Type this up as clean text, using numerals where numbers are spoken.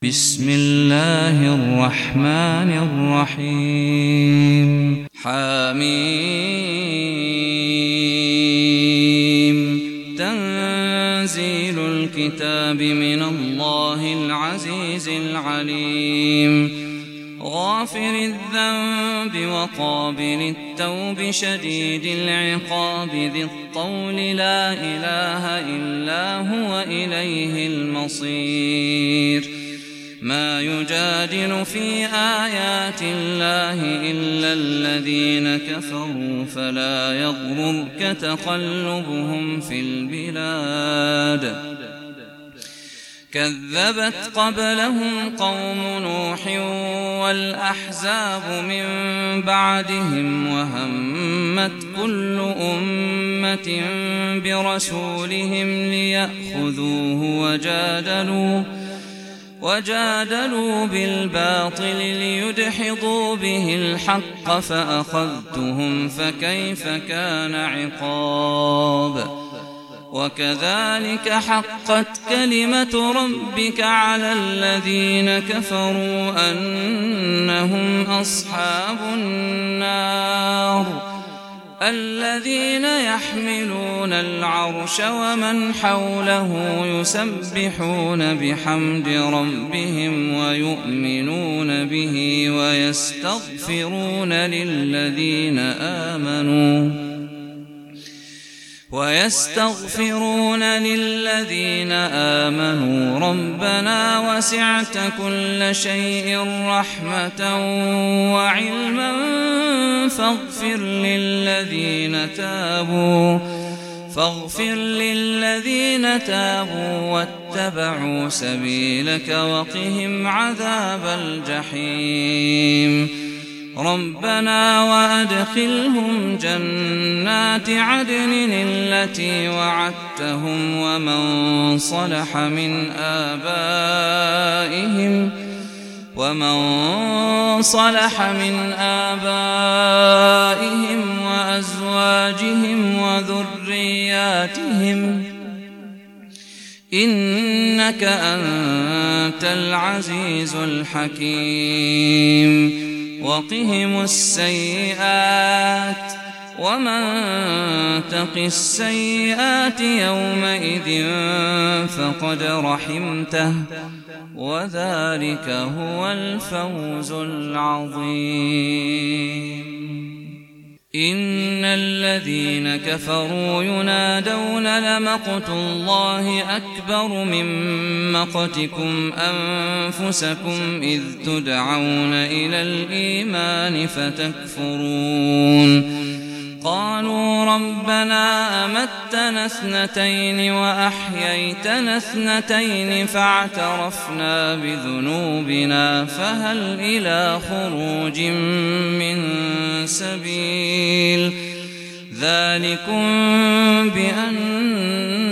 بسم الله الرحمن الرحيم حميم تنزيل الكتاب من الله العزيز العليم غافر الذنب وقابل التوب شديد العقاب ذي الطول لا إله إلا هو إليه المصير ما يجادل في آيات الله إلا الذين كفروا فلا يغررك تقلبهم في البلاد كذبت قبلهم قوم نوح والأحزاب من بعدهم وهمت كل أمة برسولهم ليأخذوه وجادلوا بالباطل ليدحضوا به الحق فأخذتهم فكيف كان عقاب وكذلك حقت كلمة ربك على الذين كفروا أنهم أصحاب النار الذين يحملون العرش ومن حوله يسبحون بحمد ربهم ويؤمنون به ويستغفرون للذين آمنوا ربنا وسعت كل شيء رحمة وعلما فاغفر للذين تابوا واتبعوا سبيلك وقهم عذاب الجحيم ربنا وأدخلهم جنات عدن التي وعدتهم ومن صلح من آبائهم وأزواجهم وذرياتهم إنك أنت العزيز الحكيم وقهم السيئات ومن تق السيئات يومئذ فقد رحمته وذلك هو الفوز العظيم إن الذين كفروا ينادون لمقت الله أكبر من مقتكم أنفسكم إذ تدعون إلى الإيمان فتكفرون قالوا ربنا أمتنا اثنتين وأحييتنا اثنتين فاعترفنا بذنوبنا فهل إلى خروج من سبيل ذلكم بأن